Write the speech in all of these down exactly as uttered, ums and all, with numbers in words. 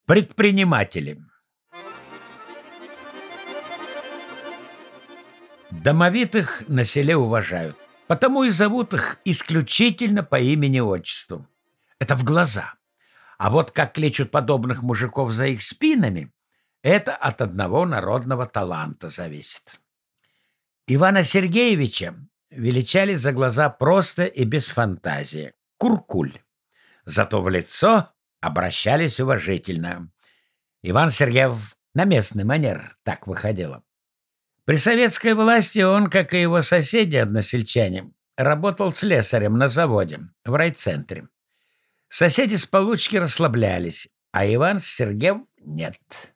Предприниматели. Домовитых на селе уважают, потому и зовут их исключительно по имени-отчеству. Это в глаза. А вот как кличут подобных мужиков за их спинами, это от одного народного таланта зависит. Ивана Сергеевича величали за глаза просто и без фантазии — Куркуль. Зато в лицо обращались уважительно. Иван Сергеев на местный манер так выходило. При советской власти он, как и его соседи-односельчане, работал слесарем на заводе в райцентре. Соседи с получки расслаблялись, а Иван Сергеев нет.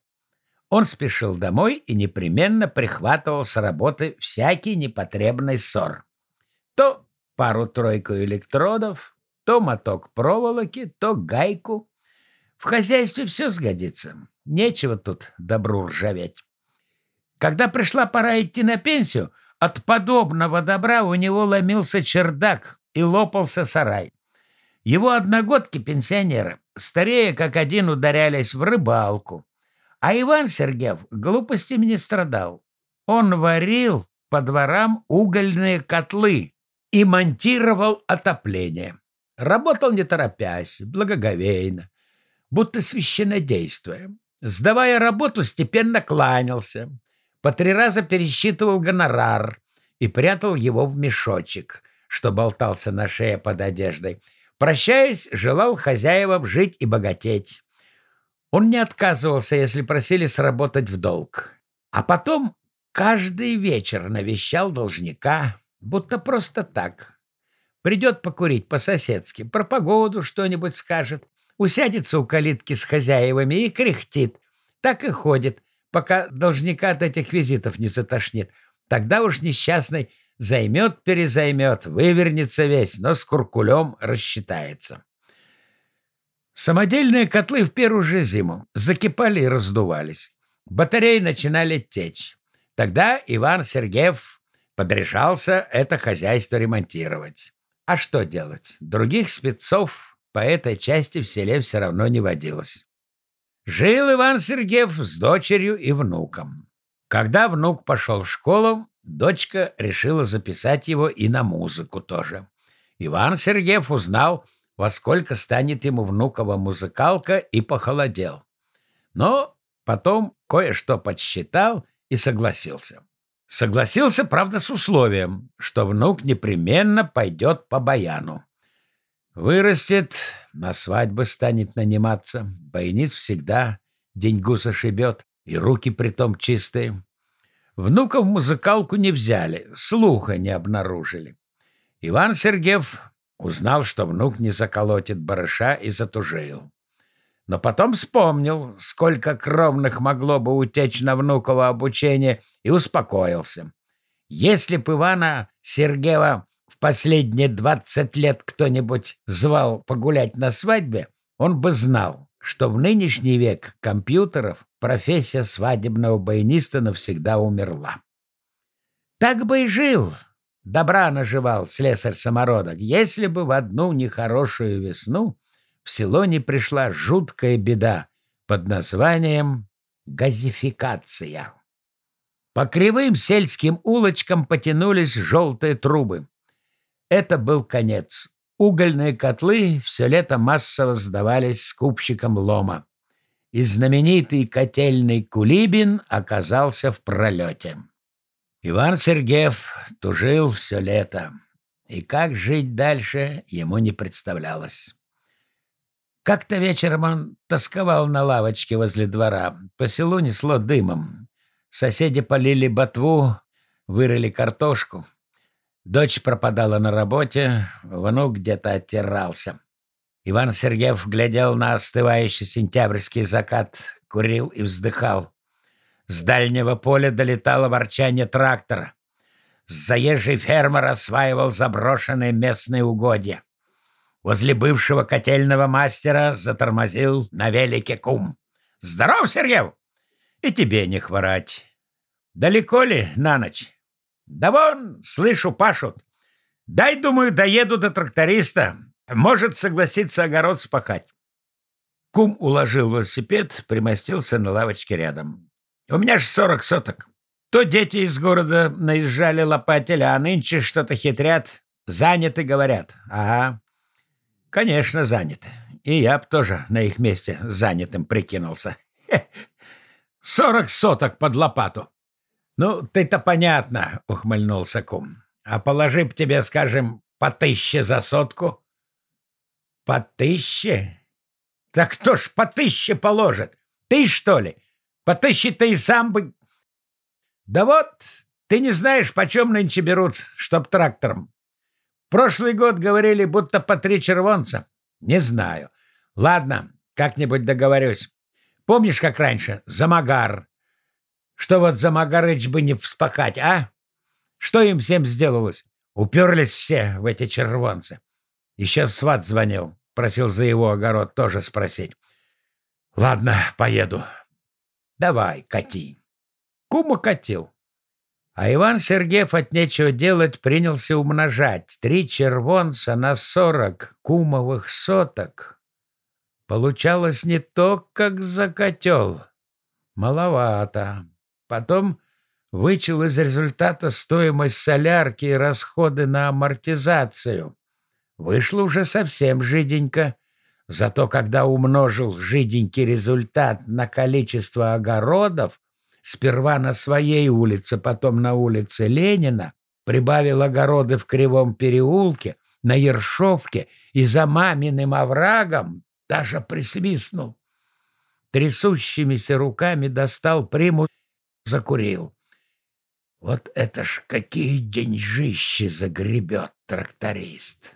Он спешил домой и непременно прихватывал с работы всякий непотребный ссор. То пару-тройку электродов, то моток проволоки, то гайку. В хозяйстве все сгодится. Нечего тут добру ржаветь. Когда пришла пора идти на пенсию, от подобного добра у него ломился чердак и лопался сарай. Его одногодки-пенсионеры, старее как один, ударялись в рыбалку. А Иван Сергеев глупостями не страдал. Он варил по дворам угольные котлы и монтировал отопление. Работал не торопясь, благоговейно, будто священнодействуя. Сдавая работу, степенно кланялся, по три раза пересчитывал гонорар и прятал его в мешочек, что болтался на шее под одеждой. Прощаясь, желал хозяевам жить и богатеть. Он не отказывался, если просили сработать в долг. А потом каждый вечер навещал должника, будто просто так. Придет покурить по-соседски, про погоду что-нибудь скажет, усядется у калитки с хозяевами и кряхтит. Так и ходит, пока должника от этих визитов не затошнит. Тогда уж несчастный займет-перезаймет, вывернется весь, но с Куркулем рассчитается. Самодельные котлы в первую же зиму закипали и раздувались. Батареи начинали течь. Тогда Иван Сергеев подряжался это хозяйство ремонтировать. А что делать? Других спецов по этой части в селе все равно не водилось. Жил Иван Сергеев с дочерью и внуком. Когда внук пошел в школу, дочка решила записать его и на музыку тоже. Иван Сергеев узнал, во сколько станет ему внукова музыкалка, и похолодел. Но потом кое-что подсчитал и согласился. Согласился, правда, с условием, что внук непременно пойдет по баяну. Вырастет, на свадьбы станет наниматься. Баянист всегда деньгу зашибет, и руки притом чистые. Внука в музыкалку не взяли, слуха не обнаружили. Иван Сергеев узнал, что внук не заколотит барыша, и затужил. Но потом вспомнил, сколько кровных могло бы утечь на внуково обучение, и успокоился. Если б Ивана Сергеева в последние двадцать лет кто-нибудь звал погулять на свадьбе, он бы знал, что в нынешний век компьютеров профессия свадебного баяниста навсегда умерла. Так бы и жил, добра наживал слесарь-самородок, если бы в одну нехорошую весну в село не пришла жуткая беда под названием газификация. По кривым сельским улочкам потянулись желтые трубы. Это был конец. Угольные котлы все лето массово сдавались скупщикам лома. И знаменитый котельный Кулибин оказался в пролете. Иван Сергеев тужил все лето, и как жить дальше ему не представлялось. Как-то вечером он тосковал на лавочке возле двора. По селу несло дымом. Соседи полили ботву, вырыли картошку. Дочь пропадала на работе, внук где-то оттирался. Иван Сергеев глядел на остывающий сентябрьский закат, курил и вздыхал. С дальнего поля долетало ворчание трактора. Заезжий фермер осваивал заброшенные местные угодья. Возле бывшего котельного мастера затормозил на велике кум. «Здоров, Сергеев! И тебе не хворать. Далеко ли на ночь?» «Да вон, слышу, пашут. Дай, думаю, доеду до тракториста. Может согласиться огород спахать». Кум уложил велосипед, примостился на лавочке рядом. «У меня ж сорок соток. То дети из города наезжали лопатели, а нынче что-то хитрят. Заняты, говорят». «Ага, конечно, заняты. И я б тоже на их месте занятым прикинулся. Хе. Сорок соток под лопату». «Ну, ты-то понятно», — ухмыльнулся кум. «А положи б тебе, скажем, по тысяче за сотку». «По тысяче? Так кто ж по тысяче положит? Ты, что ли? По тысяче ты и сам бы...» «Да вот, ты не знаешь, почем нынче берут, чтоб трактором. Прошлый год говорили, будто по три червонца. Не знаю. Ладно, как-нибудь договорюсь. Помнишь, как раньше? Замагар. Что вот Замагарыч бы не вспахать, а? Что им всем сделалось? Уперлись все в эти червонцы. Еще сват звонил, просил за его огород тоже спросить. Ладно, поеду. Давай, кати». Кум укатил. А Иван Сергеев от нечего делать принялся умножать три червонца на сорок кумовых соток. Получалось не то, как за котел. Маловато. Потом вычел из результата стоимость солярки и расходы на амортизацию. Вышло уже совсем жиденько. Зато когда умножил жиденький результат на количество огородов, сперва на своей улице, потом на улице Ленина, прибавил огороды в Кривом переулке, на Ершовке и за маминым оврагом, даже присвистнул. Трясущимися руками достал приму, закурил. Вот это ж какие деньжищи загребет тракторист!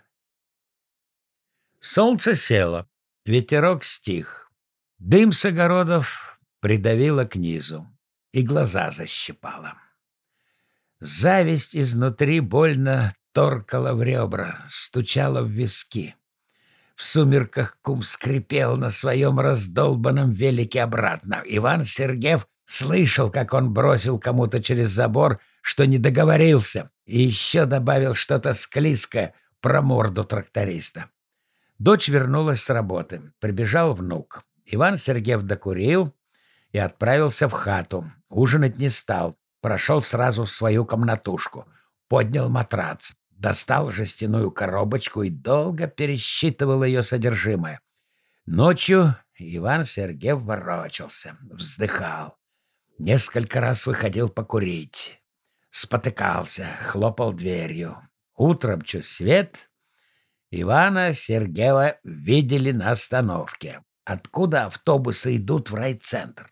Солнце село, ветерок стих. Дым с огородов придавило к низу и глаза защипало. Зависть изнутри больно торкала в ребра, стучала в виски. В сумерках кум скрипел на своем раздолбанном велике обратно. Иван Сергеев слышал, как он бросил кому-то через забор, что не договорился, и еще добавил что-то склизкое про морду тракториста. Дочь вернулась с работы. Прибежал внук. Иван Сергеев докурил и отправился в хату. Ужинать не стал. Прошел сразу в свою комнатушку. Поднял матрац. Достал жестяную коробочку и долго пересчитывал ее содержимое. Ночью Иван Сергеев ворочался, вздыхал. Несколько раз выходил покурить. Спотыкался, хлопал дверью. Утром чуть свет, Ивана Сергеева видели на остановке, откуда автобусы идут в райцентр.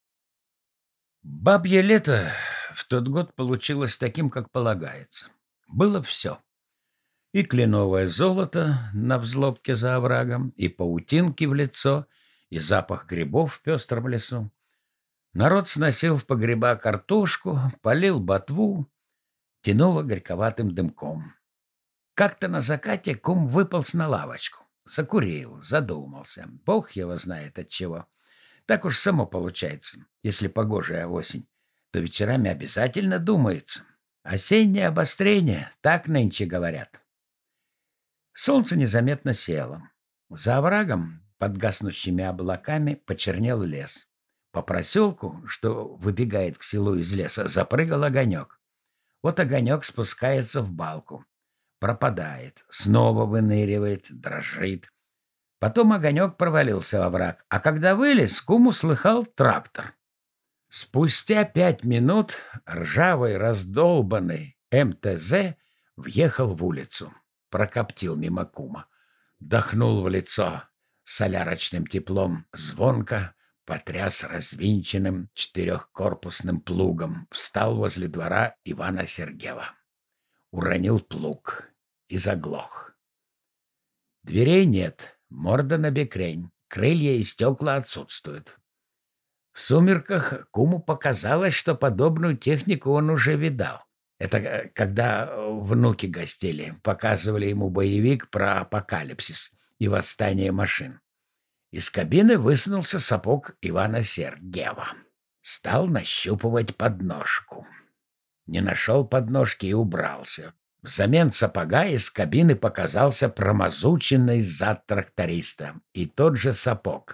Бабье лето в тот год получилось таким, как полагается. Было все. И кленовое золото на взлобке за оврагом, и паутинки в лицо, и запах грибов в пестром лесу. Народ сносил в погреба картошку, полил ботву, тянуло горьковатым дымком. Как-то на закате кум выполз на лавочку. Закурил, задумался. Бог его знает от чего. Так уж само получается. Если погожая осень, то вечерами обязательно думается. Осеннее обострение, так нынче говорят. Солнце незаметно село. За оврагом, под гаснущими облаками, почернел лес. По проселку, что выбегает к селу из леса, запрыгал огонек. Вот огонек спускается в балку. Пропадает, снова выныривает, дрожит. Потом огонек провалился во враг, а когда вылез, кум услыхал трактор. Спустя пять минут ржавый раздолбанный эм тэ зэ въехал в улицу, прокоптил мимо кума, дохнул в лицо солярочным теплом, звонко потряс развинченным четырехкорпусным плугом, встал возле двора Ивана Сергеева. Уронил плуг и заглох. Дверей нет, морда набекрень, крылья и стекла отсутствуют. В сумерках куму показалось, что подобную технику он уже видал. Это когда внуки гостили, показывали ему боевик про апокалипсис и восстание машин. Из кабины высунулся сапог Ивана Сергеева. Стал нащупывать подножку. Не нашел подножки и убрался. Взамен сапога из кабины показался промазученный зад тракториста и тот же сапог.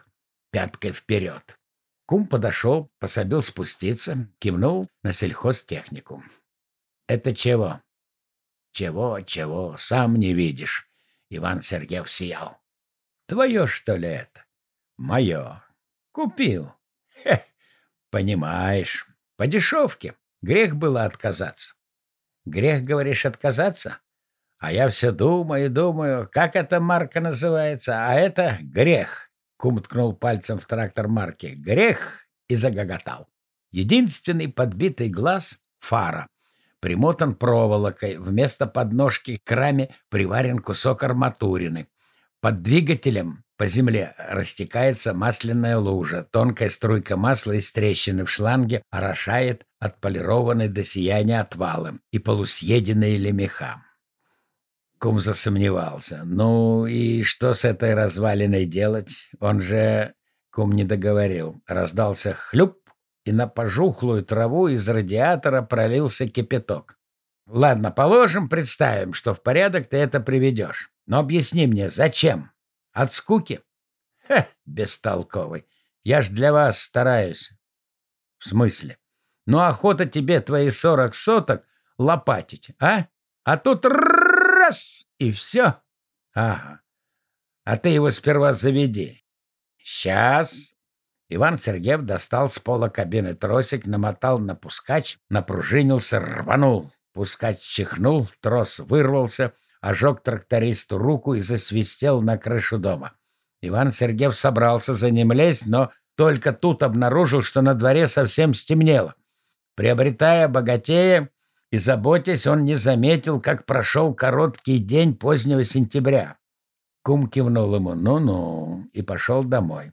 пяткой вперед. Кум подошел, пособил спуститься, кивнул на сельхозтехнику. «Это чего?» «Чего, чего, сам не видишь», — Иван Сергеев сиял. «Твое, что ли, это?» «Мое. Купил». «Хе, понимаешь, по дешевке. Грех было отказаться». «Грех, говоришь, отказаться? А я все думаю, думаю, как эта марка называется, а это грех». Кум ткнул пальцем в трактор марки. «Грех!» и загоготал. Единственный подбитый глаз — фара. Примотан проволокой, вместо подножки к раме приварен кусок арматурины. Под двигателем по земле растекается масляная лужа. Тонкая струйка масла из трещины в шланге орошает отполированный до сияния отвалом и полусъеденные лемеха. Кум засомневался. «Ну и что с этой развалиной делать? Он же...» Кум не договорил. Раздался хлюп, и на пожухлую траву из радиатора пролился кипяток. «Ладно, положим, представим, что в порядок ты это приведешь. Но объясни мне, зачем? От скуки?» «Ха, бестолковый. Я ж для вас стараюсь». «В смысле? Ну, охота тебе твои сорок соток лопатить, а? А тут раз — и все. Ага. А ты его сперва заведи». «Сейчас». Иван Сергеев достал с пола кабины тросик, намотал на пускач, напружинился, рванул. Пускач чихнул, трос вырвался, ожег трактористу руку и засвистел на крышу дома. Иван Сергеев собрался за ним лезть, но только тут обнаружил, что на дворе совсем стемнело. Приобретая богатея и заботясь, он не заметил, как прошел короткий день позднего сентября. Кум кивнул ему «ну-ну» и пошел домой.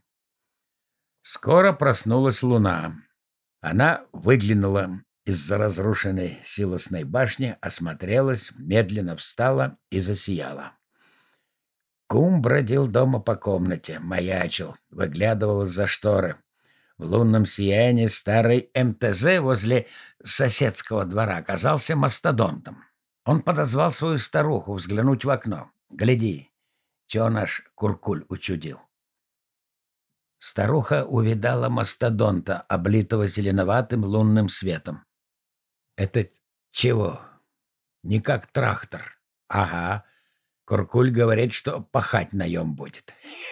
Скоро проснулась луна. Она выглянула из-за разрушенной силосной башни, осмотрелась, медленно встала и засияла. Кум бродил дома по комнате, маячил, выглядывал из-за шторы. В лунном сиянии старый эм тэ зэ возле соседского двора оказался мастодонтом. Он подозвал свою старуху взглянуть в окно. «Гляди, чего наш куркуль учудил». Старуха увидала мастодонта, облитого зеленоватым лунным светом. «Это чего? Не как трактор?» «Ага. Куркуль говорит, что пахать наем будет».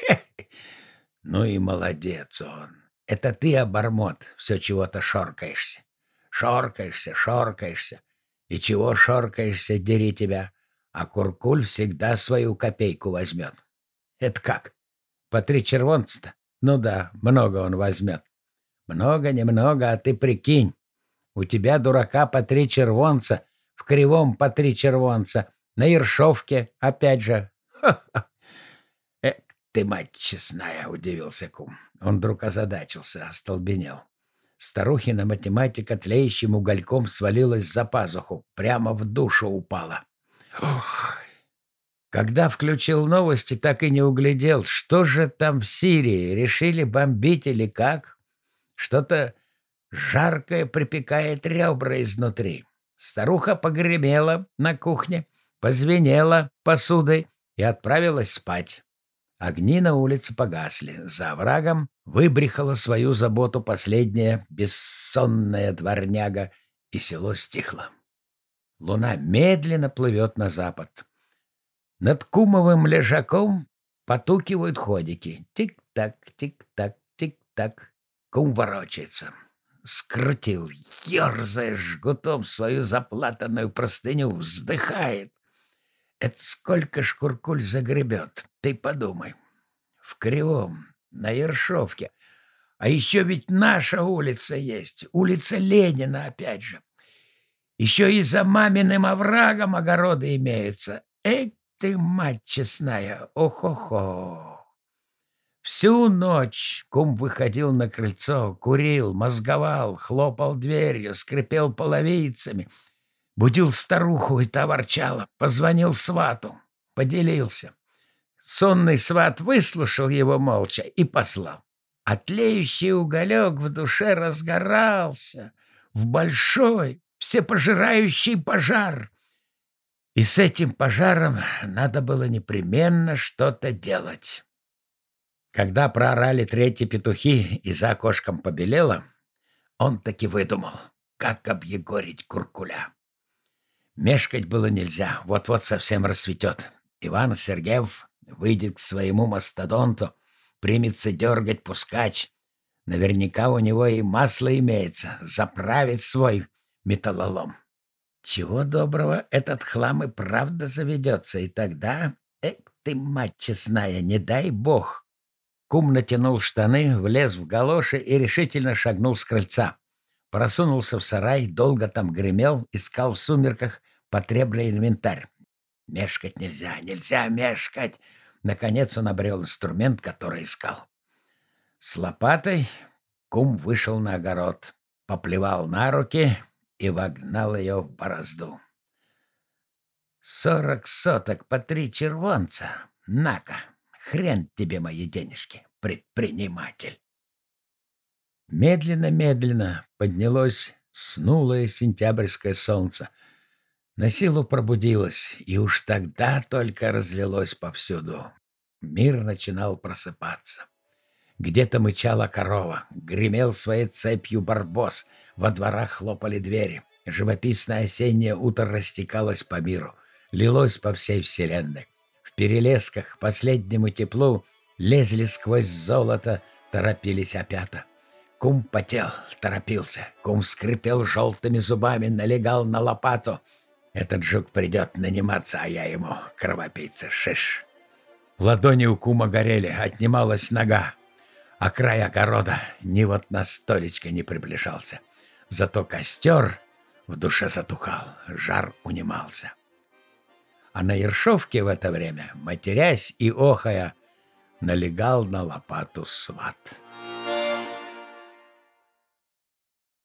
«Ну и молодец он. Это ты, обормот, все чего-то шоркаешься. Шоркаешься, шоркаешься. И чего шоркаешься, дери тебя. А Куркуль всегда свою копейку возьмет». «Это как? По три червонца-то?» «Ну да, много он возьмет». «Много, немного, а ты прикинь. У тебя, дурака, по три червонца, в Кривом по три червонца, на Ершовке опять же». «Ха-ха! Эк ты, мать честная!» — удивился кум. Он вдруг озадачился, остолбенел. Старухина математика тлеющим угольком свалилась за пазуху, прямо в душу упала. Ох! Когда включил новости, так и не углядел, что же там в Сирии, решили бомбить или как? Что-то жаркое припекает ребра изнутри. Старуха погремела на кухне, позвенела посудой и отправилась спать. Огни на улице погасли. За оврагом выбрехала свою заботу последняя бессонная дворняга, и село стихло. Луна медленно плывет на запад. Над кумовым лежаком потукивают ходики. Тик-так, тик-так, тик-так. Кум ворочается. Скрутил, ерзая жгутом свою заплатанную простыню, вздыхает. Это сколько ж Куркуль загребет, ты подумай. В Кривом, на Ершовке. А еще ведь наша улица есть, улица Ленина опять же. Еще и за маминым оврагом огороды имеются. Эй, ты, мать честная, ох-охо. Всю ночь кум выходил на крыльцо, курил, мозговал, хлопал дверью, скрипел половицами, будил старуху, и та ворчала, позвонил свату, поделился. Сонный сват выслушал его молча и послал. А тлеющий уголек в душе разгорался в большой, всепожирающий пожар. И с этим пожаром надо было непременно что-то делать. Когда проорали третьи петухи и за окошком побелело, он таки выдумал, как объегорить куркуля. Мешкать было нельзя, вот-вот совсем рассветет. Иван Сергеев выйдет к своему мастодонту, примется дергать пускач. Наверняка у него и масло имеется, заправить свой металлолом. Чего доброго, этот хлам и правда заведется, и тогда... Эх ты, мать честная, не дай бог! Кум натянул штаны, влез в галоши и решительно шагнул с крыльца. Просунулся в сарай, долго там гремел, искал в сумерках потребный инвентарь. Мешкать нельзя, нельзя мешкать! Наконец он обрел инструмент, который искал. С лопатой кум вышел на огород, поплевал на руки и вогнал ее в борозду. «Сорок соток по три червонца. На-ка, хрен тебе мои денежки, предприниматель!» Медленно-медленно поднялось снулое сентябрьское солнце. На силу пробудилось, и уж тогда только разлилось повсюду. Мир начинал просыпаться. Где-то мычала корова, гремел своей цепью барбос, во дворах хлопали двери. Живописное осеннее утро растекалось по миру, лилось по всей вселенной. В перелесках к последнему теплу лезли сквозь золото, торопились опята. Кум потел, торопился. Кум скрипел желтыми зубами, налегал на лопату. Этот жук придет наниматься, а я ему кровопийца шиш. Ладони у кума горели, отнималась нога. А край огорода ни вот на столечко не приближался. Зато костер в душе затухал, жар унимался. А на ершовке в это время, матерясь и охая, налегал на лопату сват.